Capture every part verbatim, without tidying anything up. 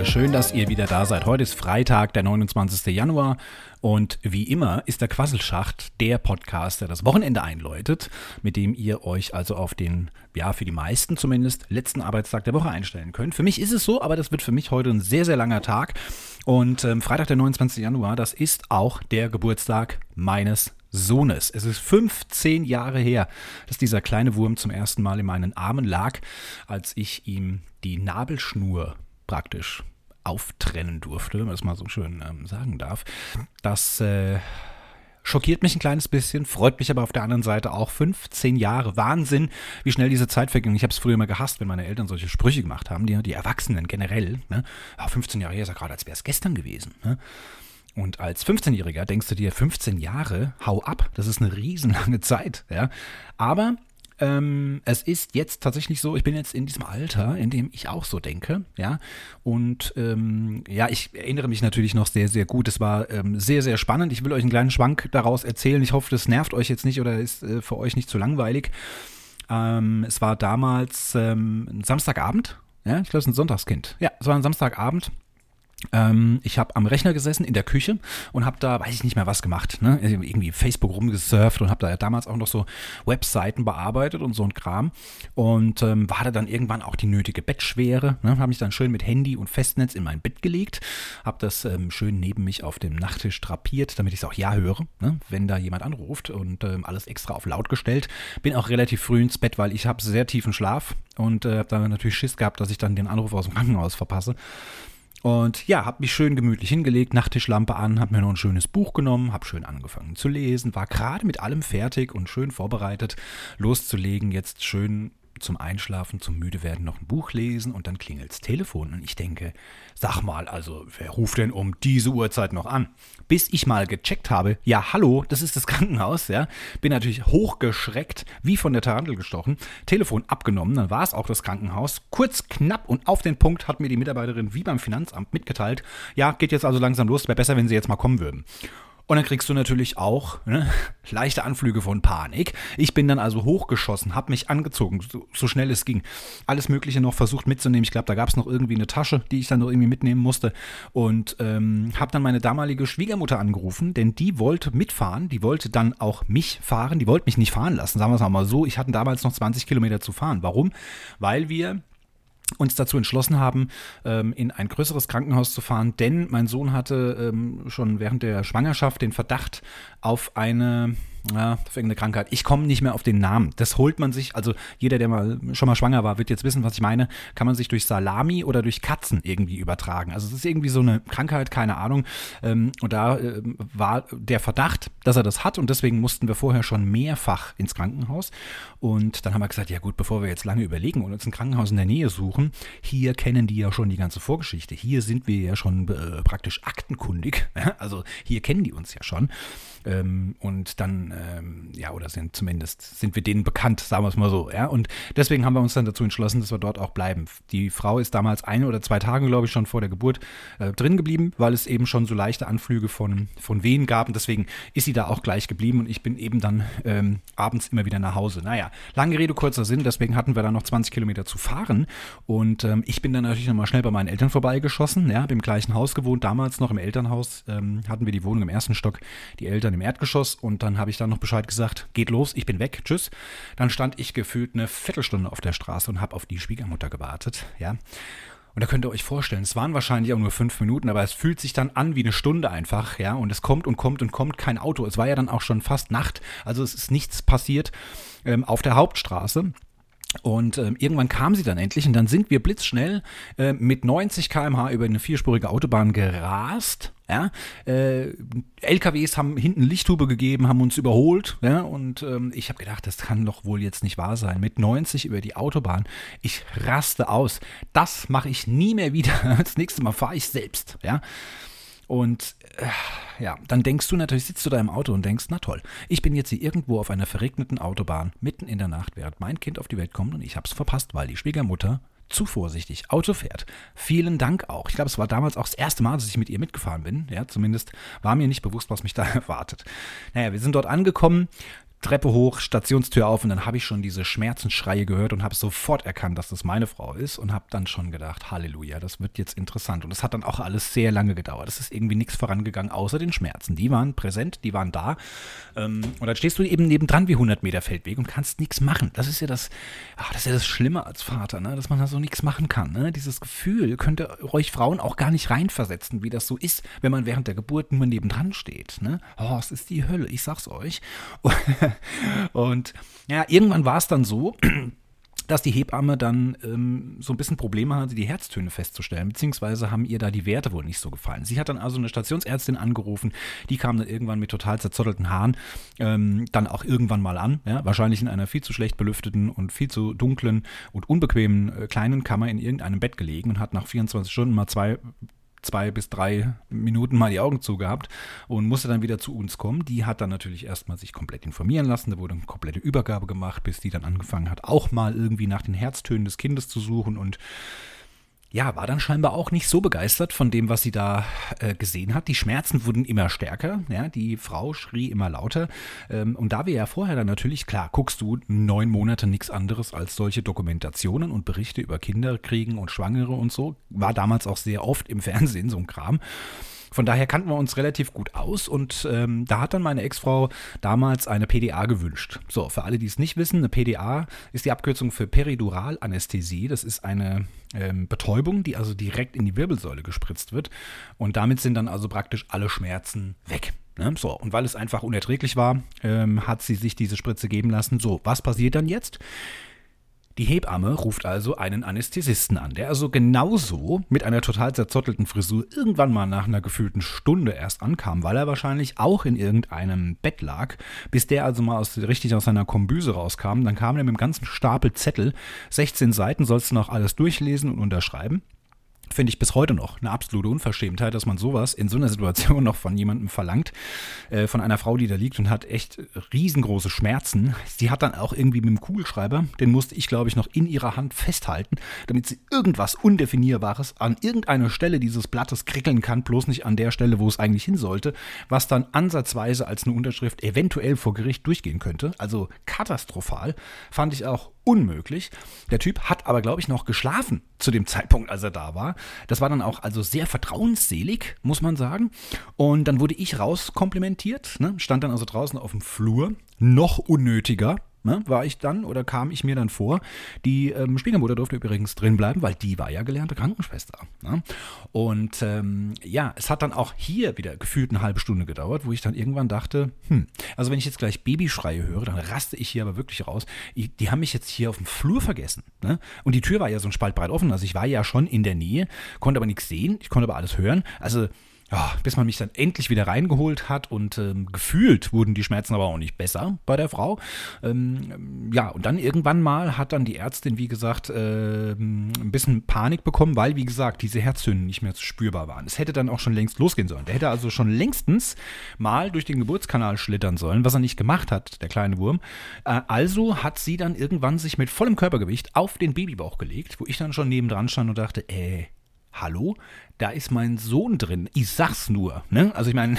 schön, dass ihr wieder da seid. Heute ist Freitag, der neunundzwanzigster Januar und wie immer ist der Quasselschacht der Podcast, der das Wochenende einläutet, mit dem ihr euch also auf den, ja für die meisten zumindest, letzten Arbeitstag der Woche einstellen könnt. Für mich ist es so, aber das wird für mich heute ein sehr, sehr langer Tag und ähm, Freitag, der neunundzwanzigster Januar, das ist auch der Geburtstag meines Sohnes. Es ist fünfzehn Jahre her, dass dieser kleine Wurm zum ersten Mal in meinen Armen lag, als ich ihm die Nabelschnur praktisch auftrennen durfte, wenn man das mal so schön ähm, sagen darf. Das äh, schockiert mich ein kleines bisschen, freut mich aber auf der anderen Seite auch. fünfzehn Jahre, Wahnsinn, wie schnell diese Zeit verging. Ich habe es früher immer gehasst, wenn meine Eltern solche Sprüche gemacht haben, die, die Erwachsenen generell. Ne? Ja, fünfzehn Jahre her ist ja gerade, als wäre es gestern gewesen. Ne? Und als fünfzehnjähriger denkst du dir, fünfzehn Jahre, hau ab, das ist eine riesenlange Zeit. Ja? Aber ähm, es ist jetzt tatsächlich so, ich bin jetzt in diesem Alter, in dem ich auch so denke. Ja? Und ähm, ja, ich erinnere mich natürlich noch sehr, sehr gut. Es war ähm, sehr, sehr spannend. Ich will euch einen kleinen Schwank daraus erzählen. Ich hoffe, das nervt euch jetzt nicht oder ist äh, für euch nicht zu langweilig. Ähm, es war damals ähm, ein Samstagabend. Ja? Ich glaube, es ist ein Sonntagskind. Ja, es war ein Samstagabend. Ähm, ich habe am Rechner gesessen in der Küche und habe da, weiß ich nicht mehr was gemacht, ne? Irgendwie Facebook rumgesurft und habe da damals auch noch so Webseiten bearbeitet und so ein Kram und ähm, hatte dann irgendwann auch die nötige Bettschwere, ne? Habe mich dann schön mit Handy und Festnetz in mein Bett gelegt, habe das ähm, schön neben mich auf dem Nachttisch drapiert, damit ich es auch ja höre, ne? Wenn da jemand anruft und ähm, alles extra auf laut gestellt. Bin auch relativ früh ins Bett, weil ich habe sehr tiefen Schlaf und äh, habe dann natürlich Schiss gehabt, dass ich dann den Anruf aus dem Krankenhaus verpasse. Und ja, habe mich schön gemütlich hingelegt, Nachttischlampe an, habe mir noch ein schönes Buch genommen, habe schön angefangen zu lesen, war gerade mit allem fertig und schön vorbereitet, loszulegen, jetzt schön zum Einschlafen, zum Müdewerden noch ein Buch lesen und dann klingelt's Telefon und ich denke, sag mal, also wer ruft denn um diese Uhrzeit noch an? Bis ich mal gecheckt habe, ja hallo, das ist das Krankenhaus, ja, bin natürlich hochgeschreckt, wie von der Tarantel gestochen, Telefon abgenommen, dann war es auch das Krankenhaus, kurz, knapp und auf den Punkt hat mir die Mitarbeiterin wie beim Finanzamt mitgeteilt, ja, geht jetzt also langsam los, wäre besser, wenn Sie jetzt mal kommen würden. Und dann kriegst du natürlich auch ne, leichte Anflüge von Panik. Ich bin dann also hochgeschossen, habe mich angezogen, so, so schnell es ging. Alles Mögliche noch versucht mitzunehmen. Ich glaube, da gab es noch irgendwie eine Tasche, die ich dann noch irgendwie mitnehmen musste. Und ähm, habe dann meine damalige Schwiegermutter angerufen, denn die wollte mitfahren. Die wollte dann auch mich fahren. Die wollte mich nicht fahren lassen, sagen wir es mal so. Ich hatte damals noch zwanzig Kilometer zu fahren. Warum? Weil wir uns dazu entschlossen haben, ähm, in ein größeres Krankenhaus zu fahren, denn mein Sohn hatte ähm, schon während der Schwangerschaft den Verdacht auf eine, ja, auf irgendeine Krankheit. Ich komme nicht mehr auf den Namen. Das holt man sich, also jeder, der mal schon mal schwanger war, wird jetzt wissen, was ich meine, kann man sich durch Salami oder durch Katzen irgendwie übertragen. Also es ist irgendwie so eine Krankheit, keine Ahnung. Ähm, und da äh, war der Verdacht, dass er das hat und deswegen mussten wir vorher schon mehrfach ins Krankenhaus. Und dann haben wir gesagt, ja gut, bevor wir jetzt lange überlegen und uns ein Krankenhaus in der Nähe suchen, hier kennen die ja schon die ganze Vorgeschichte. Hier sind wir ja schon äh, praktisch aktenkundig. Also hier kennen die uns ja schon. Ähm, und dann, ähm, ja, oder sind zumindest, sind wir denen bekannt, sagen wir es mal so. Ja? Und deswegen haben wir uns dann dazu entschlossen, dass wir dort auch bleiben. Die Frau ist damals ein oder zwei Tage, glaube ich, schon vor der Geburt äh, drin geblieben, weil es eben schon so leichte Anflüge von, von Wehen gab. Und deswegen ist sie da auch gleich geblieben und ich bin eben dann ähm, abends immer wieder nach Hause. Naja, lange Rede, kurzer Sinn, deswegen hatten wir dann noch zwanzig Kilometer zu fahren. Und ähm, ich bin dann natürlich nochmal schnell bei meinen Eltern vorbeigeschossen, ja, habe im gleichen Haus gewohnt, damals noch im Elternhaus, ähm, hatten wir die Wohnung im ersten Stock, die Eltern im Erdgeschoss und dann habe ich dann noch Bescheid gesagt, geht los, ich bin weg, tschüss. Dann stand ich gefühlt eine Viertelstunde auf der Straße und habe auf die Schwiegermutter gewartet, ja. Und da könnt ihr euch vorstellen, es waren wahrscheinlich auch nur fünf Minuten, aber es fühlt sich dann an wie eine Stunde einfach, ja, und es kommt und kommt und kommt kein Auto. Es war ja dann auch schon fast Nacht, also es ist nichts passiert ähm, auf der Hauptstraße. Und ähm, irgendwann kam sie dann endlich und dann sind wir blitzschnell äh, mit neunzig Kilometer pro Stunde über eine vierspurige Autobahn gerast. Ja? Äh, L K Ws haben hinten Lichthube gegeben, haben uns überholt. Ja? Und ähm, ich habe gedacht, das kann doch wohl jetzt nicht wahr sein. Mit neunzig über die Autobahn, ich raste aus. Das mache ich nie mehr wieder. Das nächste Mal fahre ich selbst. Ja? Und äh, ja, dann denkst du natürlich, sitzt du da im Auto und denkst, na toll, ich bin jetzt hier irgendwo auf einer verregneten Autobahn, mitten in der Nacht, während mein Kind auf die Welt kommt und ich hab's verpasst, weil die Schwiegermutter zu vorsichtig Auto fährt. Vielen Dank auch. Ich glaube, es war damals auch das erste Mal, dass ich mit ihr mitgefahren bin. Ja, zumindest war mir nicht bewusst, was mich da erwartet. Naja, wir sind dort angekommen. Treppe hoch, Stationstür auf und dann habe ich schon diese Schmerzensschreie gehört und habe sofort erkannt, dass das meine Frau ist und habe dann schon gedacht, Halleluja, das wird jetzt interessant. Und es hat dann auch alles sehr lange gedauert. Es ist irgendwie nichts vorangegangen, außer den Schmerzen. Die waren präsent, die waren da. Und dann stehst du eben nebendran wie hundert Meter Feldweg und kannst nichts machen. Das ist ja das, ach, das ist ja das Schlimme als Vater, ne? Dass man da so nichts machen kann. Ne? Dieses Gefühl könnt ihr euch Frauen auch gar nicht reinversetzen, wie das so ist, wenn man während der Geburt nur nebendran steht. Ne? Oh, es ist die Hölle, ich sag's euch. Und ja, irgendwann war es dann so, dass die Hebamme dann ähm, so ein bisschen Probleme hatte, die Herztöne festzustellen, beziehungsweise haben ihr da die Werte wohl nicht so gefallen. Sie hat dann also eine Stationsärztin angerufen, die kam dann irgendwann mit total zerzottelten Haaren ähm, dann auch irgendwann mal an, ja, wahrscheinlich in einer viel zu schlecht belüfteten und viel zu dunklen und unbequemen äh, kleinen Kammer in irgendeinem Bett gelegen und hat nach vierundzwanzig Stunden mal zwei zwei bis drei Minuten mal die Augen zugehabt und musste dann wieder zu uns kommen. Die hat dann natürlich erstmal sich komplett informieren lassen. Da wurde eine komplette Übergabe gemacht, bis die dann angefangen hat, auch mal irgendwie nach den Herztönen des Kindes zu suchen und ja, war dann scheinbar auch nicht so begeistert von dem, was sie da äh, gesehen hat. Die Schmerzen wurden immer stärker, ja, die Frau schrie immer lauter. Ähm, und da wir ja vorher dann natürlich, klar, guckst du neun Monate nichts anderes als solche Dokumentationen und Berichte über Kinderkriegen und Schwangere und so, war damals auch sehr oft im Fernsehen so ein Kram. Von daher kannten wir uns relativ gut aus und ähm, da hat dann meine Ex-Frau damals eine P D A gewünscht. So, für alle, die es nicht wissen, eine P D A ist die Abkürzung für Periduralanästhesie. Das ist eine ähm, Betäubung, die also direkt in die Wirbelsäule gespritzt wird und damit sind dann also praktisch alle Schmerzen weg. Ne? So, und weil es einfach unerträglich war, ähm, hat sie sich diese Spritze geben lassen. So, was passiert dann jetzt? Die Hebamme ruft also einen Anästhesisten an, der also genauso mit einer total zerzottelten Frisur irgendwann mal nach einer gefühlten Stunde erst ankam, weil er wahrscheinlich auch in irgendeinem Bett lag, bis der also mal aus, richtig aus seiner Kombüse rauskam. Dann kam er mit einem ganzen Stapel Zettel, sechzehn Seiten, sollst du noch alles durchlesen und unterschreiben. Finde ich bis heute noch eine absolute Unverschämtheit, dass man sowas in so einer Situation noch von jemandem verlangt, äh, von einer Frau, die da liegt und hat echt riesengroße Schmerzen. Sie hat dann auch irgendwie mit dem Kugelschreiber, den musste ich, glaube ich, noch in ihrer Hand festhalten, damit sie irgendwas Undefinierbares an irgendeiner Stelle dieses Blattes krickeln kann, bloß nicht an der Stelle, wo es eigentlich hin sollte, was dann ansatzweise als eine Unterschrift eventuell vor Gericht durchgehen könnte. Also katastrophal, fand ich auch unmöglich. Der Typ hat aber, glaube ich, noch geschlafen zu dem Zeitpunkt, als er da war. Das war dann auch also sehr vertrauensselig, muss man sagen. Und dann wurde ich rauskomplimentiert, ne? Stand dann also draußen auf dem Flur. Noch unnötiger, ne? War ich dann oder kam ich mir dann vor. Die ähm, Schwiegermutter durfte übrigens drin bleiben, weil die war ja gelernte Krankenschwester. Ne? Und ähm, ja, es hat dann auch hier wieder gefühlt eine halbe Stunde gedauert, wo ich dann irgendwann dachte, hm, also wenn ich jetzt gleich Babyschreie höre, dann raste ich hier aber wirklich raus. Ich, die haben mich jetzt hier auf dem Flur vergessen. Ne? Und die Tür war ja so ein Spalt breit offen, also ich war ja schon in der Nähe, konnte aber nichts sehen, ich konnte aber alles hören. Also ja, bis man mich dann endlich wieder reingeholt hat und ähm, gefühlt wurden die Schmerzen aber auch nicht besser bei der Frau. Ähm, ja, und dann irgendwann mal hat dann die Ärztin, wie gesagt, äh, ein bisschen Panik bekommen, weil, wie gesagt, diese Herztöne nicht mehr spürbar waren. Es hätte dann auch schon längst losgehen sollen. Der hätte also schon längstens mal durch den Geburtskanal schlittern sollen, was er nicht gemacht hat, der kleine Wurm. Äh, also hat sie dann irgendwann sich mit vollem Körpergewicht auf den Babybauch gelegt, wo ich dann schon nebendran stand und dachte, äh, hallo, da ist mein Sohn drin. Ich sag's nur. Ne? Also ich meine,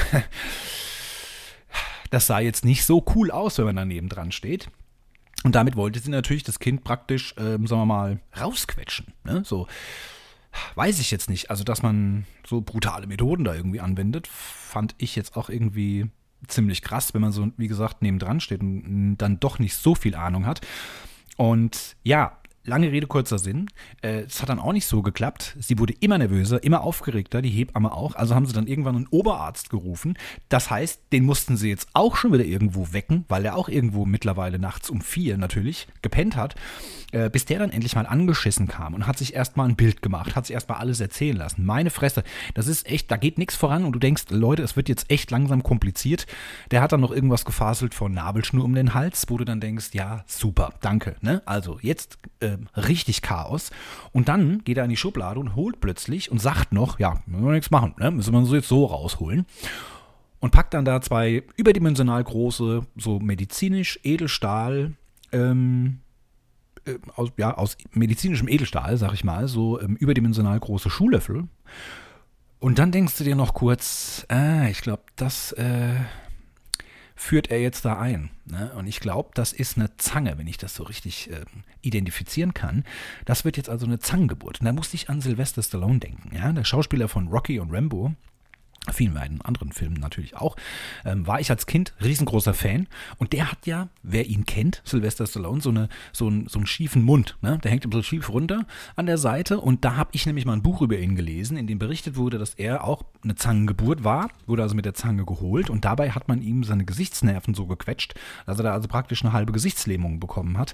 das sah jetzt nicht so cool aus, wenn man daneben dran steht. Und damit wollte sie natürlich das Kind praktisch, ähm, sagen wir mal, rausquetschen. Ne? So, weiß ich jetzt nicht. Also, dass man so brutale Methoden da irgendwie anwendet, fand ich jetzt auch irgendwie ziemlich krass, wenn man so, wie gesagt, nebendran steht und dann doch nicht so viel Ahnung hat. Und ja, lange Rede, kurzer Sinn. Äh, es hat dann auch nicht so geklappt. Sie wurde immer nervöser, immer aufgeregter, die Hebamme auch. Also haben sie dann irgendwann einen Oberarzt gerufen. Das heißt, den mussten sie jetzt auch schon wieder irgendwo wecken, weil er auch irgendwo mittlerweile nachts um vier natürlich gepennt hat, äh, bis der dann endlich mal angeschissen kam und hat sich erstmal ein Bild gemacht, hat sich erstmal alles erzählen lassen. Meine Fresse, das ist echt, da geht nichts voran und du denkst, Leute, es wird jetzt echt langsam kompliziert. Der hat dann noch irgendwas gefaselt von Nabelschnur um den Hals, wo du dann denkst, ja, super, danke. Ne? Also jetzt äh, richtig Chaos. Und dann geht er in die Schublade und holt plötzlich und sagt noch, ja, müssen wir nichts machen, ne? Müssen wir uns jetzt so rausholen. Und packt dann da zwei überdimensional große, so medizinisch Edelstahl, ähm, äh, aus, ja, aus medizinischem Edelstahl, sag ich mal, so ähm, überdimensional große Schuhlöffel. Und dann denkst du dir noch kurz, ah, ich glaube, das, äh, führt er jetzt da ein? Ne? Und ich glaube, das ist eine Zange, wenn ich das so richtig äh, identifizieren kann. Das wird jetzt also eine Zangengeburt. Und da musste ich an Sylvester Stallone denken. Ja? Der Schauspieler von Rocky und Rambo, vielen beiden anderen Filmen natürlich auch, ähm, war ich als Kind riesengroßer Fan. Und der hat ja, wer ihn kennt, Sylvester Stallone, so, eine, so, einen, so einen schiefen Mund. Ne? Der hängt so schief runter an der Seite. Und da habe ich nämlich mal ein Buch über ihn gelesen, in dem berichtet wurde, dass er auch eine Zangengeburt war, wurde also mit der Zange geholt. Und dabei hat man ihm seine Gesichtsnerven so gequetscht, dass er da also praktisch eine halbe Gesichtslähmung bekommen hat.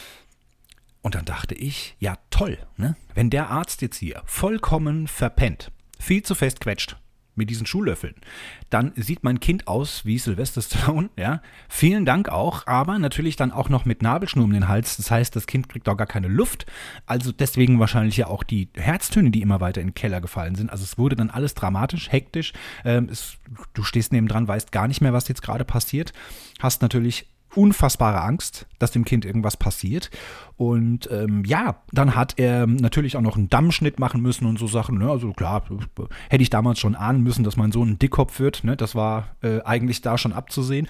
Und dann dachte ich, ja toll, ne? Wenn der Arzt jetzt hier vollkommen verpennt, viel zu fest quetscht, mit diesen Schuhlöffeln, dann sieht mein Kind aus wie Sylvester Stallone, ja, vielen Dank auch, aber natürlich dann auch noch mit Nabelschnur um den Hals, das heißt, das Kind kriegt auch gar keine Luft, also deswegen wahrscheinlich ja auch die Herztöne, die immer weiter in den Keller gefallen sind, also es wurde dann alles dramatisch, hektisch, ähm, es, du stehst nebendran, weißt gar nicht mehr, was jetzt gerade passiert, hast natürlich unfassbare Angst, dass dem Kind irgendwas passiert. Und ähm, ja, dann hat er natürlich auch noch einen Dammschnitt machen müssen und so Sachen. Ne? Also klar, hätte ich damals schon ahnen müssen, dass mein Sohn ein Dickkopf wird. Ne? Das war äh, eigentlich da schon abzusehen.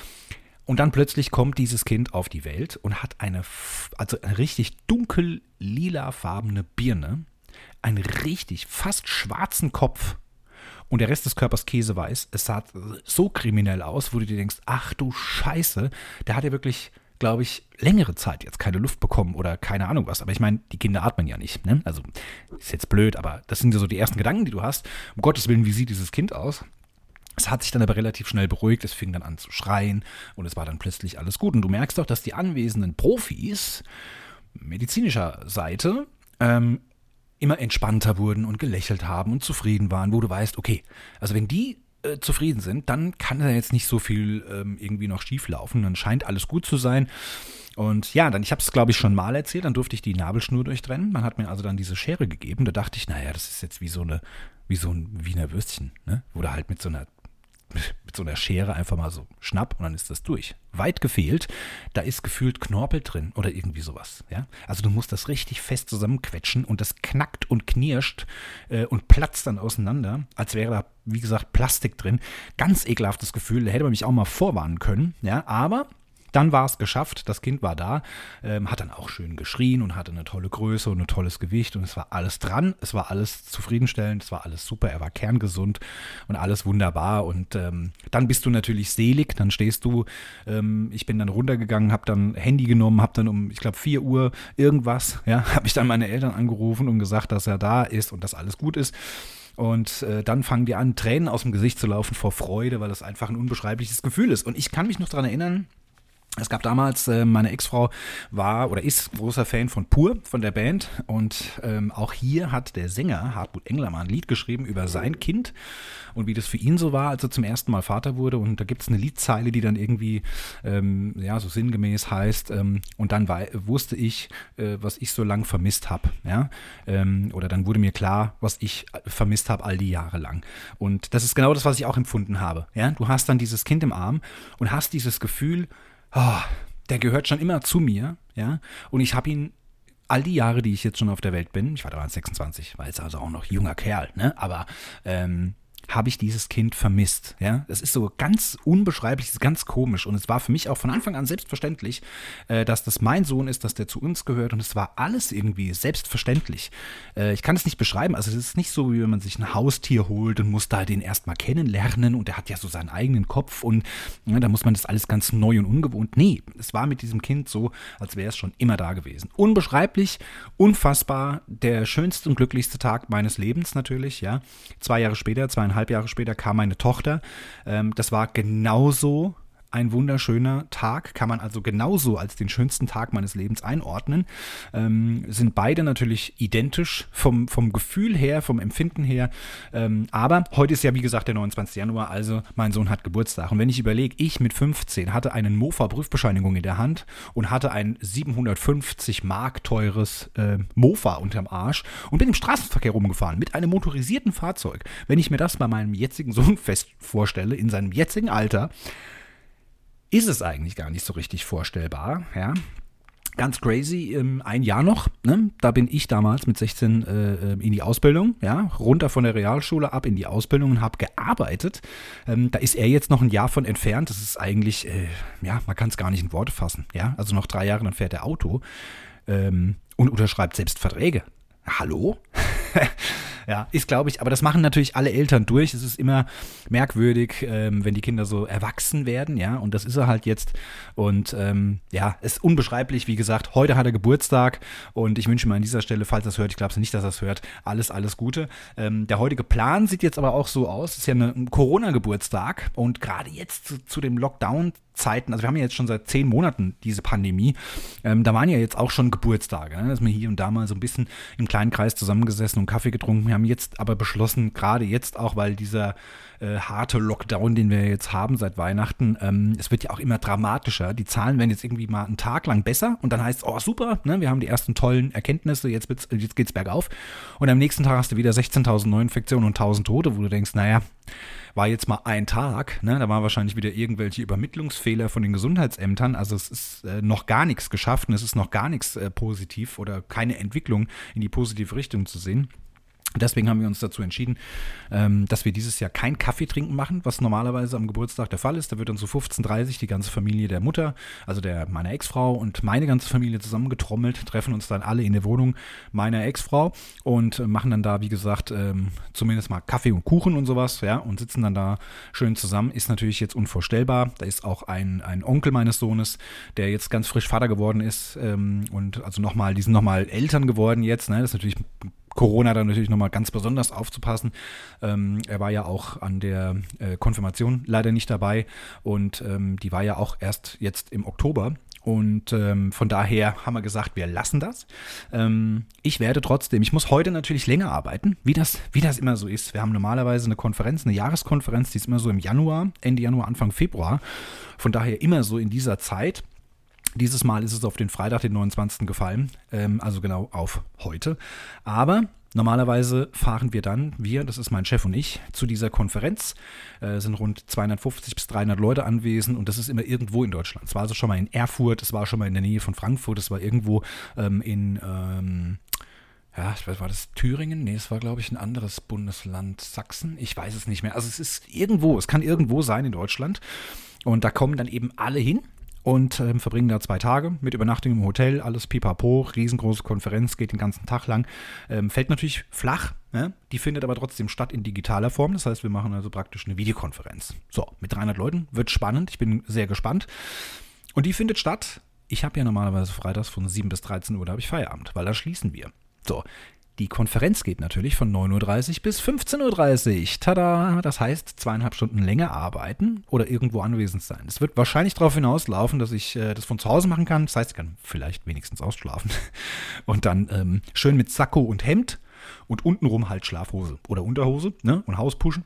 Und dann plötzlich kommt dieses Kind auf die Welt und hat eine, also eine richtig dunkel lilafarbene Birne, einen richtig fast schwarzen Kopf. Und der Rest des Körpers käseweiß. Es sah so kriminell aus, wo du dir denkst, ach du Scheiße, der hat ja wirklich, glaube ich, längere Zeit jetzt keine Luft bekommen oder keine Ahnung was. Aber ich meine, die Kinder atmen ja nicht. Ne? Also ist jetzt blöd, aber das sind ja so die ersten Gedanken, die du hast. Um Gottes Willen, wie sieht dieses Kind aus? Es hat sich dann aber relativ schnell beruhigt, es fing dann an zu schreien und es war dann plötzlich alles gut. Und du merkst auch, dass die anwesenden Profis medizinischer Seite ähm, immer entspannter wurden und gelächelt haben und zufrieden waren, wo du weißt, okay, also wenn die äh, zufrieden sind, dann kann da jetzt nicht so viel ähm, irgendwie noch schief laufen, dann scheint alles gut zu sein. Und ja, dann, ich habe es glaube ich schon mal erzählt, dann durfte ich die Nabelschnur durchtrennen, man hat mir also dann diese Schere gegeben, da dachte ich, naja, das ist jetzt wie so eine, wie so ein Wiener Würstchen, ne? Oder halt mit so einer mit so einer Schere einfach mal so schnapp und dann ist das durch. Weit gefehlt, da ist gefühlt Knorpel drin oder irgendwie sowas. Ja? Also du musst das richtig fest zusammenquetschen und das knackt und knirscht äh, und platzt dann auseinander, als wäre da, wie gesagt, Plastik drin. Ganz ekelhaftes Gefühl, da hätte man mich auch mal vorwarnen können. Ja? Aber dann war es geschafft, das Kind war da, ähm, hat dann auch schön geschrien und hatte eine tolle Größe und ein tolles Gewicht und es war alles dran, es war alles zufriedenstellend, es war alles super, er war kerngesund und alles wunderbar und ähm, dann bist du natürlich selig, dann stehst du, ähm, ich bin dann runtergegangen, habe dann Handy genommen, habe dann um, ich glaube vier Uhr irgendwas, ja, habe ich dann meine Eltern angerufen und gesagt, dass er da ist und dass alles gut ist. Und äh, dann fangen dir an, Tränen aus dem Gesicht zu laufen vor Freude, weil das einfach ein unbeschreibliches Gefühl ist. Und ich kann mich noch daran erinnern, es gab damals, äh, meine Ex-Frau war oder ist großer Fan von Pur, von der Band. Und ähm, auch hier hat der Sänger Hartmut Engler mal ein Lied geschrieben über sein Kind und wie das für ihn so war, als er zum ersten Mal Vater wurde. Und da gibt es eine Liedzeile, die dann irgendwie ähm, ja so sinngemäß heißt, ähm, und dann war, wusste ich, äh, was ich so lang vermisst habe. Ja? Ähm, oder dann wurde mir klar, was ich vermisst habe all die Jahre lang. Und das ist genau das, was ich auch empfunden habe. Ja? Du hast dann dieses Kind im Arm und hast dieses Gefühl, oh, der gehört schon immer zu mir, ja, und ich habe ihn all die Jahre, die ich jetzt schon auf der Welt bin, ich war damals sechsundzwanzig, war jetzt also auch noch junger Kerl, ne, aber ähm, habe ich dieses Kind vermisst, ja, das ist so ganz unbeschreiblich, das ist ganz komisch und es war für mich auch von Anfang an selbstverständlich, äh, dass das mein Sohn ist, dass der zu uns gehört und es war alles irgendwie selbstverständlich. Äh, ich kann es nicht beschreiben, also es ist nicht so, wie wenn man sich ein Haustier holt und muss da den erstmal kennenlernen und der hat ja so seinen eigenen Kopf und ja, da muss man das alles ganz neu und ungewohnt. Nee, es war mit diesem Kind so, als wäre es schon immer da gewesen. Unbeschreiblich, unfassbar, der schönste und glücklichste Tag meines Lebens natürlich, ja. Zwei Jahre später, zweieinhalb Jahre später kam meine Tochter. Ähm, das war genauso ein wunderschöner Tag, kann man also genauso als den schönsten Tag meines Lebens einordnen. Ähm, sind beide natürlich identisch vom, vom Gefühl her, vom Empfinden her. Ähm, aber heute ist ja, wie gesagt, der neunundzwanzigste Januar, also mein Sohn hat Geburtstag. Und wenn ich überlege, ich mit fünfzehn hatte einen Mofa-Prüfbescheinigung in der Hand und hatte ein siebenhundertfünfzig Mark teures äh, Mofa unterm Arsch und bin im Straßenverkehr rumgefahren mit einem motorisierten Fahrzeug. Wenn ich mir das bei meinem jetzigen Sohn fest vorstelle, in seinem jetzigen Alter, ist es eigentlich gar nicht so richtig vorstellbar, ja. Ganz crazy, ähm, ein Jahr noch, ne? Da bin ich damals mit sechzehn äh, in die Ausbildung, ja, runter von der Realschule ab in die Ausbildung und habe gearbeitet. Ähm, da ist er jetzt noch ein Jahr von entfernt, das ist eigentlich, äh, ja, man kann es gar nicht in Worte fassen, ja, also noch drei Jahre, dann fährt er Auto ähm, und unterschreibt selbst Verträge. Hallo? Ja, ist, glaube ich, aber das machen natürlich alle Eltern durch. Es ist immer merkwürdig, ähm, wenn die Kinder so erwachsen werden, ja, und das ist er halt jetzt. Und ähm, ja, es ist unbeschreiblich, wie gesagt, heute hat er Geburtstag und ich wünsche mir an dieser Stelle, falls er es hört, ich glaube nicht, dass er es hört, alles, alles Gute. Ähm, der heutige Plan sieht jetzt aber auch so aus, es ist ja eine- ein Corona-Geburtstag und gerade jetzt zu, zu dem Lockdown Zeiten, also wir haben ja jetzt schon seit zehn Monaten diese Pandemie, ähm, da waren ja jetzt auch schon Geburtstage, ne? Dass wir hier und da mal so ein bisschen im kleinen Kreis zusammengesessen und Kaffee getrunken. Wir haben jetzt aber beschlossen, gerade jetzt auch, weil dieser äh, harte Lockdown, den wir jetzt haben seit Weihnachten, ähm, es wird ja auch immer dramatischer. Die Zahlen werden jetzt irgendwie mal einen Tag lang besser und dann heißt es, oh super, ne? Wir haben die ersten tollen Erkenntnisse, jetzt, wird's, jetzt geht's bergauf. Und am nächsten Tag hast du wieder sechzehntausend Neuinfektionen und tausend Tote, wo du denkst, naja, war jetzt mal ein Tag, ne? Da waren wahrscheinlich wieder irgendwelche Übermittlungsfehler von den Gesundheitsämtern, also es ist äh, noch gar nichts geschafft und es ist noch gar nichts äh, positiv oder keine Entwicklung in die positive Richtung zu sehen. Deswegen haben wir uns dazu entschieden, ähm, dass wir dieses Jahr kein Kaffee trinken machen, was normalerweise am Geburtstag der Fall ist. Da wird dann so fünfzehn Uhr dreißig die ganze Familie der Mutter, also der meiner Ex-Frau und meine ganze Familie zusammengetrommelt, treffen uns dann alle in der Wohnung meiner Ex-Frau und äh, machen dann da, wie gesagt, ähm, zumindest mal Kaffee und Kuchen und sowas, ja, und sitzen dann da schön zusammen. Ist natürlich jetzt unvorstellbar. Da ist auch ein, ein Onkel meines Sohnes, der jetzt ganz frisch Vater geworden ist ähm, und also nochmal, die sind nochmal Eltern geworden jetzt, ne, das ist natürlich Corona dann natürlich nochmal ganz besonders aufzupassen. Ähm, er war ja auch an der äh, Konfirmation leider nicht dabei und ähm, die war ja auch erst jetzt im Oktober. Und ähm, von daher haben wir gesagt, wir lassen das. Ähm, ich werde trotzdem, ich muss heute natürlich länger arbeiten, wie das, wie das immer so ist. Wir haben normalerweise eine Konferenz, eine Jahreskonferenz, die ist immer so im Januar, Ende Januar, Anfang Februar. Von daher immer so in dieser Zeit. Dieses Mal ist es auf den Freitag, den neunundzwanzigsten gefallen, ähm, also genau auf heute. Aber normalerweise fahren wir dann, wir, das ist mein Chef und ich, zu dieser Konferenz. Es äh, sind rund zweihundertfünfzig bis dreihundert Leute anwesend und das ist immer irgendwo in Deutschland. Es war also schon mal in Erfurt, es war schon mal in der Nähe von Frankfurt, es war irgendwo ähm, in, ähm, ja, ich weiß, war das Thüringen? Nee, es war, glaube ich, ein anderes Bundesland, Sachsen. Ich weiß es nicht mehr. Also es ist irgendwo, es kann irgendwo sein in Deutschland und da kommen dann eben alle hin. Und ähm, verbringen da zwei Tage mit Übernachtung im Hotel, alles pipapo, riesengroße Konferenz, geht den ganzen Tag lang. Ähm, fällt natürlich flach, ne? Die findet aber trotzdem statt in digitaler Form. Das heißt, wir machen also praktisch eine Videokonferenz. So, mit dreihundert Leuten, wird spannend, ich bin sehr gespannt. Und die findet statt, ich habe ja normalerweise freitags von sieben bis dreizehn Uhr, da habe ich Feierabend, weil da schließen wir. So, die Konferenz geht natürlich von neun Uhr dreißig bis fünfzehn Uhr dreißig. Tada! Das heißt, zweieinhalb Stunden länger arbeiten oder irgendwo anwesend sein. Es wird wahrscheinlich darauf hinauslaufen, dass ich äh, das von zu Hause machen kann. Das heißt, ich kann vielleicht wenigstens ausschlafen. Und dann ähm, schön mit Sakko und Hemd und untenrum halt Schlafhose oder Unterhose, ne? Und Hauspuschen.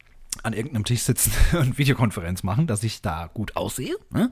An irgendeinem Tisch sitzen und Videokonferenz machen, dass ich da gut aussehe. Ne?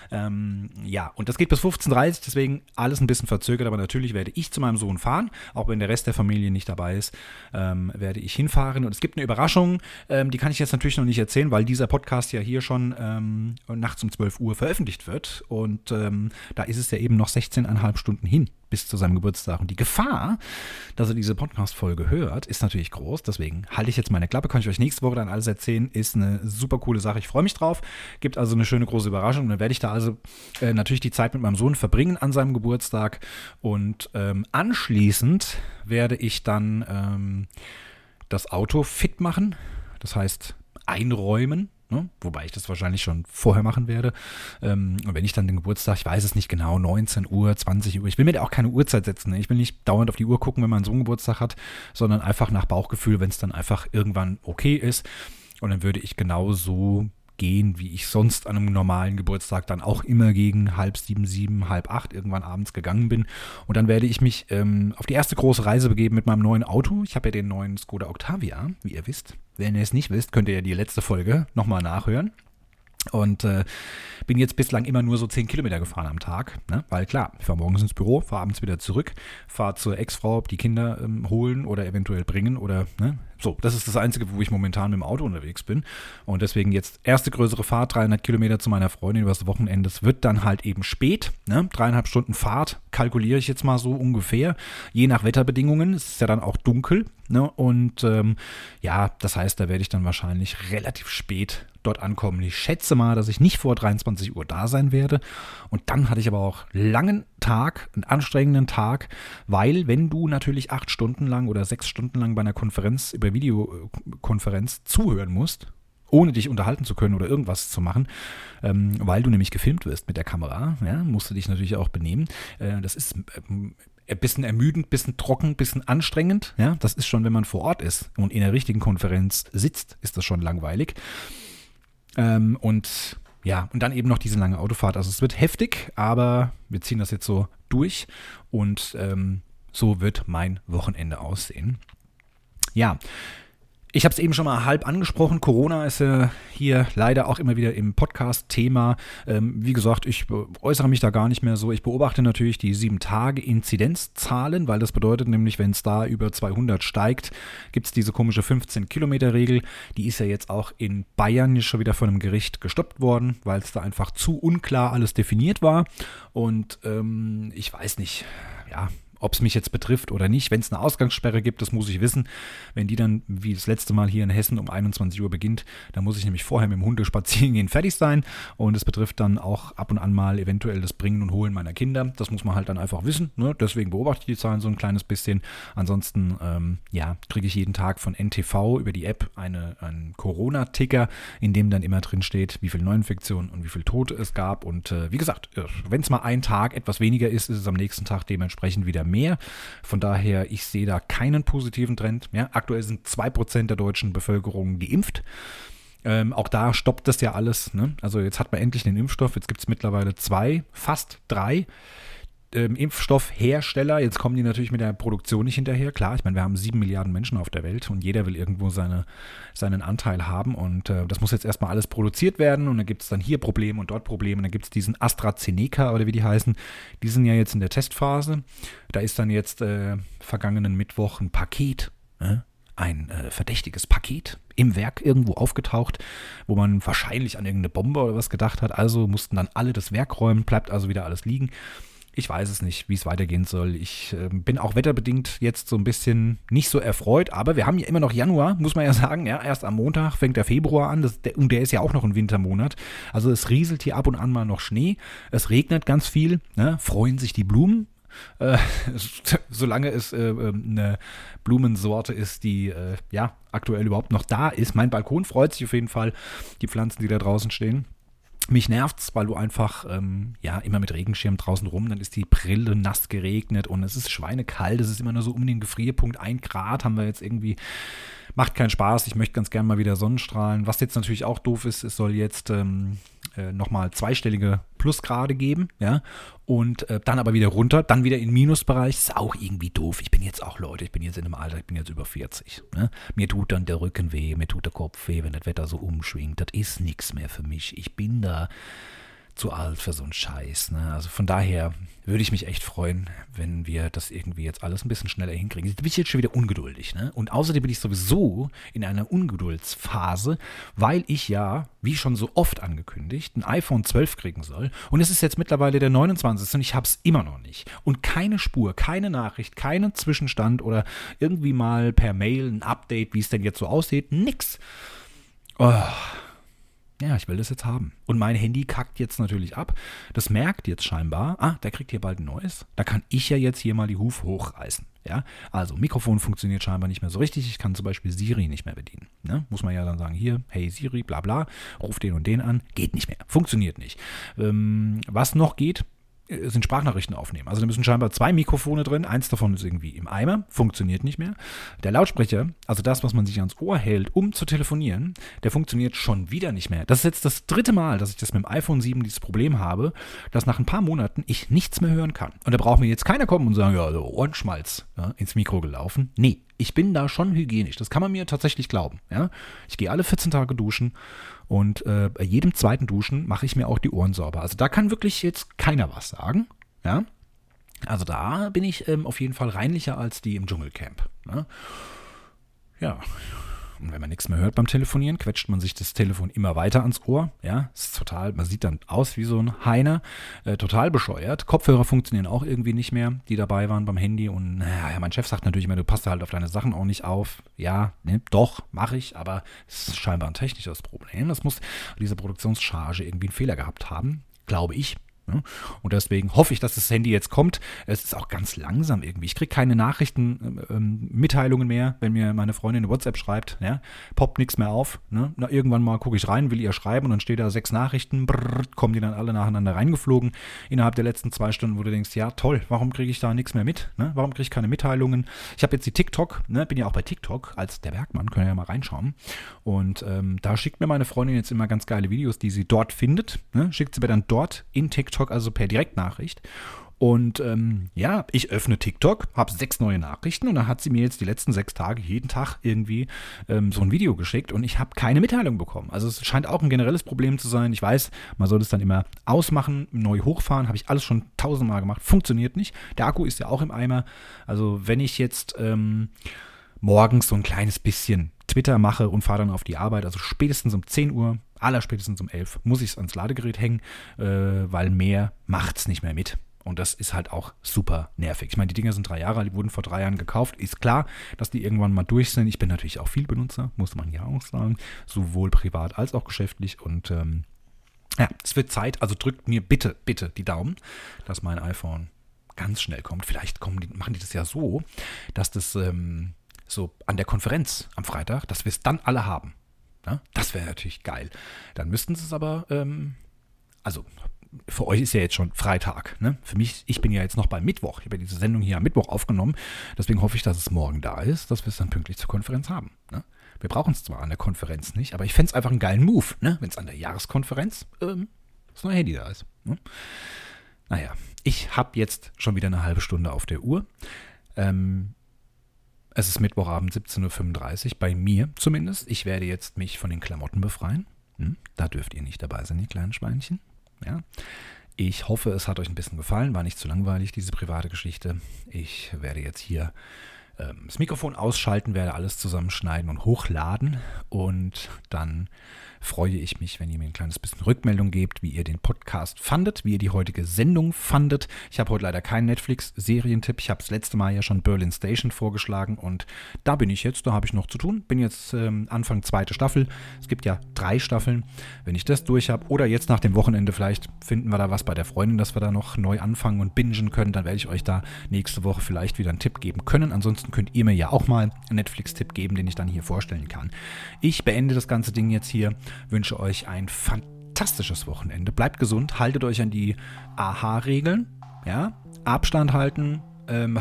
Ähm, ja, und das geht bis fünfzehn Uhr dreißig, deswegen alles ein bisschen verzögert, aber natürlich werde ich zu meinem Sohn fahren, auch wenn der Rest der Familie nicht dabei ist, ähm, werde ich hinfahren. Und es gibt eine Überraschung, ähm, die kann ich jetzt natürlich noch nicht erzählen, weil dieser Podcast ja hier schon ähm, nachts um zwölf Uhr veröffentlicht wird und ähm, da ist es ja eben noch sechzehn Komma fünf Stunden hin bis zu seinem Geburtstag. Und die Gefahr, dass er diese Podcast-Folge hört, ist natürlich groß. Deswegen halte ich jetzt meine Klappe, kann ich euch nächste Woche dann alles erzählen. Ist eine super coole Sache. Ich freue mich drauf. Gibt also eine schöne große Überraschung. Und dann werde ich da also äh, natürlich die Zeit mit meinem Sohn verbringen an seinem Geburtstag. Und ähm, anschließend werde ich dann ähm, das Auto fit machen. Das heißt einräumen. Ne? Wobei ich das wahrscheinlich schon vorher machen werde. Ähm, und wenn ich dann den Geburtstag, ich weiß es nicht genau, neunzehn Uhr, zwanzig Uhr, ich will mir da auch keine Uhrzeit setzen. Ne? Ich will nicht dauernd auf die Uhr gucken, wenn mein Sohn Geburtstag hat, sondern einfach nach Bauchgefühl, wenn es dann einfach irgendwann okay ist. Und dann würde ich genauso gehen, wie ich sonst an einem normalen Geburtstag dann auch immer gegen halb sieben, sieben, halb acht irgendwann abends gegangen bin. Und dann werde ich mich ähm, auf die erste große Reise begeben mit meinem neuen Auto. Ich habe ja den neuen Skoda Octavia, wie ihr wisst. Wenn ihr es nicht wisst, könnt ihr ja die letzte Folge nochmal nachhören. Und äh, bin jetzt bislang immer nur so zehn Kilometer gefahren am Tag, ne? Weil klar, ich fahre morgens ins Büro, fahre abends wieder zurück, fahre zur Ex-Frau, die Kinder ähm, holen oder eventuell bringen oder ne, So, das ist das Einzige, wo ich momentan mit dem Auto unterwegs bin. Und deswegen jetzt erste größere Fahrt, dreihundert Kilometer zu meiner Freundin übers Wochenende. Es wird dann halt eben spät, ne? Dreieinhalb Stunden Fahrt, kalkuliere ich jetzt mal so ungefähr. Je nach Wetterbedingungen. Es ist ja dann auch dunkel. Ne? Und ähm, ja, das heißt, da werde ich dann wahrscheinlich relativ spät dort ankommen. Ich schätze mal, dass ich nicht vor dreiundzwanzig Uhr da sein werde. Und dann hatte ich aber auch einen langen Tag, einen anstrengenden Tag, weil wenn du natürlich acht Stunden lang oder sechs Stunden lang bei einer Konferenz, über Videokonferenz zuhören musst, ohne dich unterhalten zu können oder irgendwas zu machen, ähm, weil du nämlich gefilmt wirst mit der Kamera, ja, musst du dich natürlich auch benehmen. Äh, das ist ähm, ein bisschen ermüdend, ein bisschen trocken, ein bisschen anstrengend. Ja, das ist schon, wenn man vor Ort ist und in der richtigen Konferenz sitzt, ist das schon langweilig. Ähm, und ja, und dann eben noch diese lange Autofahrt. Also es wird heftig, aber wir ziehen das jetzt so durch und ähm, so wird mein Wochenende aussehen. Ja, ich habe es eben schon mal halb angesprochen. Corona ist ja hier leider auch immer wieder im Podcast Thema. Ähm, wie gesagt, ich äußere mich da gar nicht mehr so. Ich beobachte natürlich die sieben Tage Inzidenzzahlen, weil das bedeutet nämlich, wenn es da über zweihundert steigt, gibt es diese komische fünfzehn Kilometer Regel. Die ist ja jetzt auch in Bayern schon wieder von einem Gericht gestoppt worden, weil es da einfach zu unklar alles definiert war. Und ähm, ich weiß nicht, ja, ob es mich jetzt betrifft oder nicht. Wenn es eine Ausgangssperre gibt, das muss ich wissen. Wenn die dann, wie das letzte Mal hier in Hessen, um einundzwanzig Uhr beginnt, dann muss ich nämlich vorher mit dem Hunde spazieren gehen, fertig sein. Und es betrifft dann auch ab und an mal eventuell das Bringen und Holen meiner Kinder. Das muss man halt dann einfach wissen. Ne? Deswegen beobachte ich die Zahlen so ein kleines bisschen. Ansonsten, ähm, ja, kriege ich jeden Tag von N T V über die App eine, einen Corona-Ticker, in dem dann immer drin steht, wie viele Neuinfektionen und wie viele Tote es gab. Und äh, wie gesagt, wenn es mal ein Tag etwas weniger ist, ist es am nächsten Tag dementsprechend wieder mehr. Von daher, ich sehe da keinen positiven Trend. Ja, aktuell sind zwei Prozent der deutschen Bevölkerung geimpft. Ähm, auch da stoppt das ja alles. Ne? Also jetzt hat man endlich den Impfstoff. Jetzt gibt es mittlerweile zwei, fast drei ähm, Impfstoffhersteller. Jetzt kommen die natürlich mit der Produktion nicht hinterher. Klar, ich meine, wir haben sieben Milliarden Menschen auf der Welt und jeder will irgendwo seine, seinen Anteil haben. Und äh, das muss jetzt erstmal alles produziert werden. Und dann gibt es dann hier Probleme und dort Probleme. Und dann gibt es diesen AstraZeneca oder wie die heißen. Die sind ja jetzt in der Testphase. Da ist dann jetzt äh, vergangenen Mittwoch ein Paket, äh, ein äh, verdächtiges Paket im Werk irgendwo aufgetaucht, wo man wahrscheinlich an irgendeine Bombe oder was gedacht hat. Also mussten dann alle das Werk räumen, bleibt also wieder alles liegen. Ich weiß es nicht, wie es weitergehen soll. Ich äh, bin auch wetterbedingt jetzt so ein bisschen nicht so erfreut, aber wir haben ja immer noch Januar, muss man ja sagen. Ja, erst am Montag fängt der Februar an, das, der, und der ist ja auch noch ein Wintermonat. Also es rieselt hier ab und an mal noch Schnee, es regnet ganz viel, ne? Freuen sich die Blumen. Äh, solange es äh, eine Blumensorte ist, die äh, ja aktuell überhaupt noch da ist. Mein Balkon freut sich auf jeden Fall, die Pflanzen, die da draußen stehen. Mich nervt's, weil du einfach, ähm, ja, immer mit Regenschirm draußen rum, dann ist die Brille nass geregnet und es ist schweinekalt, es ist immer nur so um den Gefrierpunkt, ein Grad haben wir jetzt irgendwie, macht keinen Spaß, ich möchte ganz gerne mal wieder Sonnenstrahlen. Was jetzt natürlich auch doof ist, es soll jetzt ähm, äh, nochmal zweistellige Plusgrade geben, ja, und äh, dann aber wieder runter, dann wieder in Minusbereich, ist auch irgendwie doof. Ich bin jetzt auch, Leute, ich bin jetzt in einem Alter, ich bin jetzt über vierzig, ne? Mir tut dann der Rücken weh, mir tut der Kopf weh, wenn das Wetter so umschwingt, das ist nichts mehr für mich. Ich bin da zu alt für so einen Scheiß, ne? Also von daher würde ich mich echt freuen, wenn wir das irgendwie jetzt alles ein bisschen schneller hinkriegen. Jetzt bin ich jetzt schon wieder ungeduldig, ne? Und außerdem bin ich sowieso in einer Ungeduldsphase, weil ich ja, wie schon so oft angekündigt, ein iPhone zwölf kriegen soll. Und es ist jetzt mittlerweile der neunundzwanzigste und ich habe es immer noch nicht. Und keine Spur, keine Nachricht, keinen Zwischenstand oder irgendwie mal per Mail ein Update, wie es denn jetzt so aussieht. Nix. Oh. Ja, ich will das jetzt haben. Und mein Handy kackt jetzt natürlich ab. Das merkt jetzt scheinbar, ah, der kriegt hier bald ein neues. Da kann ich ja jetzt hier mal die Hufe hochreißen. Ja, also Mikrofon funktioniert scheinbar nicht mehr so richtig. Ich kann zum Beispiel Siri nicht mehr bedienen. Ne? Muss man ja dann sagen, hier, hey Siri, bla bla, ruf den und den an. Geht nicht mehr, funktioniert nicht. Ähm, was noch geht, sind Sprachnachrichten aufnehmen. Also da müssen scheinbar zwei Mikrofone drin, eins davon ist irgendwie im Eimer, funktioniert nicht mehr. Der Lautsprecher, also das, was man sich ans Ohr hält, um zu telefonieren, der funktioniert schon wieder nicht mehr. Das ist jetzt das dritte Mal, dass ich das mit dem iPhone sieben dieses Problem habe, dass nach ein paar Monaten ich nichts mehr hören kann. Und da braucht mir jetzt keiner kommen und sagen, ja, so Ohrenschmalz, ja, ins Mikro gelaufen. Nee, ich bin da schon hygienisch. Das kann man mir tatsächlich glauben. Ja? Ich gehe alle vierzehn Tage duschen und äh, bei jedem zweiten Duschen mache ich mir auch die Ohren sauber. Also da kann wirklich jetzt keiner was sagen. Ja? Also da bin ich ähm, auf jeden Fall reinlicher als die im Dschungelcamp. Ne? Ja, und wenn man nichts mehr hört beim Telefonieren, quetscht man sich das Telefon immer weiter ans Ohr. Ja, das ist total, man sieht dann aus wie so ein Heiner, äh, total bescheuert. Kopfhörer funktionieren auch irgendwie nicht mehr, die dabei waren beim Handy. Und naja, mein Chef sagt natürlich immer, du passt halt auf deine Sachen auch nicht auf. Ja, ne, doch, mache ich, aber es ist scheinbar ein technisches Problem. Das muss diese Produktionscharge irgendwie einen Fehler gehabt haben, glaube ich. Ja, und deswegen hoffe ich, dass das Handy jetzt kommt. Es ist auch ganz langsam irgendwie. Ich kriege keine Nachrichten, ähm, Mitteilungen mehr, wenn mir meine Freundin eine WhatsApp schreibt. Ja, poppt nichts mehr auf. Ne? Na, irgendwann mal gucke ich rein, will ihr schreiben und dann steht da sechs Nachrichten. Brrr, kommen die dann alle nacheinander reingeflogen innerhalb der letzten zwei Stunden, wo du denkst, ja toll, warum kriege ich da nichts mehr mit? Ne? Warum kriege ich keine Mitteilungen? Ich habe jetzt die TikTok, ne? Bin ja auch bei TikTok als der Bergmann, können ja mal reinschauen. Und ähm, da schickt mir meine Freundin jetzt immer ganz geile Videos, die sie dort findet. Ne? Schickt sie mir dann dort in TikTok, also per Direktnachricht. Und ähm, ja, ich öffne TikTok, habe sechs neue Nachrichten und dann hat sie mir jetzt die letzten sechs Tage jeden Tag irgendwie ähm, so ein Video geschickt und ich habe keine Mitteilung bekommen. Also es scheint auch ein generelles Problem zu sein. Ich weiß, man soll es dann immer ausmachen, neu hochfahren, habe ich alles schon tausendmal gemacht, funktioniert nicht. Der Akku ist ja auch im Eimer. Also wenn ich jetzt ähm, morgens so ein kleines bisschen Twitter mache und fahre dann auf die Arbeit, also spätestens um zehn Uhr, allerspätestens um elf, muss ich es ans Ladegerät hängen, äh, weil mehr macht es nicht mehr mit. Und das ist halt auch super nervig. Ich meine, die Dinger sind drei Jahre alt, die wurden vor drei Jahren gekauft. Ist klar, dass die irgendwann mal durch sind. Ich bin natürlich auch viel Benutzer, muss man ja auch sagen, sowohl privat als auch geschäftlich. Und ähm, ja, es wird Zeit, also drückt mir bitte, bitte die Daumen, dass mein iPhone ganz schnell kommt. Vielleicht kommen die, machen die das ja so, dass das ähm, so an der Konferenz am Freitag, dass wir es dann alle haben. Ja, das wäre natürlich geil. Dann müssten sie es aber, ähm, also für euch ist ja jetzt schon Freitag. Ne? Für mich, ich bin ja jetzt noch beim Mittwoch. Ich habe ja diese Sendung hier am Mittwoch aufgenommen. Deswegen hoffe ich, dass es morgen da ist, dass wir es dann pünktlich zur Konferenz haben. Ne? Wir brauchen es zwar an der Konferenz nicht, aber ich fände es einfach einen geilen Move, ne? Wenn es an der Jahreskonferenz ähm, das neue Handy da ist. Ne? Naja, ich habe jetzt schon wieder eine halbe Stunde auf der Uhr. Ähm, Es ist Mittwochabend siebzehn Uhr fünfunddreißig, bei mir zumindest. Ich werde jetzt mich von den Klamotten befreien. Hm? Da dürft ihr nicht dabei sein, ihr kleinen Schweinchen. Ja. Ich hoffe, es hat euch ein bisschen gefallen. War nicht zu langweilig, diese private Geschichte. Ich werde jetzt hier ähm, das Mikrofon ausschalten, werde alles zusammenschneiden und hochladen. Und dann freue ich mich, wenn ihr mir ein kleines bisschen Rückmeldung gebt, wie ihr den Podcast fandet, wie ihr die heutige Sendung fandet. Ich habe heute leider keinen Netflix-Serientipp. Ich habe das letzte Mal ja schon Berlin Station vorgeschlagen und da bin ich jetzt, da habe ich noch zu tun. Bin jetzt ähm, Anfang zweite Staffel. Es gibt ja drei Staffeln. Wenn ich das durch habe oder jetzt nach dem Wochenende vielleicht finden wir da was bei der Freundin, dass wir da noch neu anfangen und bingen können, dann werde ich euch da nächste Woche vielleicht wieder einen Tipp geben können. Ansonsten könnt ihr mir ja auch mal einen Netflix-Tipp geben, den ich dann hier vorstellen kann. Ich beende das ganze Ding jetzt hier. Wünsche euch ein fantastisches Wochenende. Bleibt gesund, haltet euch an die A H-Regeln. Ja? Abstand halten, ähm,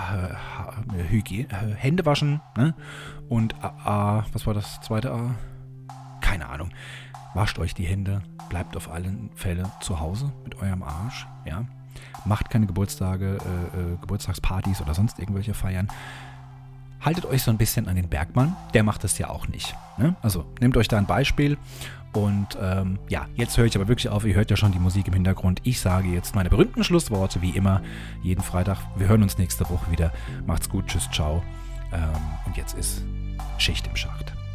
äh, Hygiene, äh, Hände waschen, ne? Und A, was war das zweite A? Keine Ahnung. Wascht euch die Hände, bleibt auf allen Fälle zu Hause mit eurem Arsch. Ja? Macht keine Geburtstage, äh, äh, Geburtstagspartys oder sonst irgendwelche Feiern. Haltet euch so ein bisschen an den Bergmann, der macht das ja auch nicht. Ne? Also nehmt euch da ein Beispiel und ähm, ja, jetzt höre ich aber wirklich auf, ihr hört ja schon die Musik im Hintergrund. Ich sage jetzt meine berühmten Schlussworte, wie immer, jeden Freitag. Wir hören uns nächste Woche wieder. Macht's gut, tschüss, ciao. Ähm, und jetzt ist Schicht im Schacht.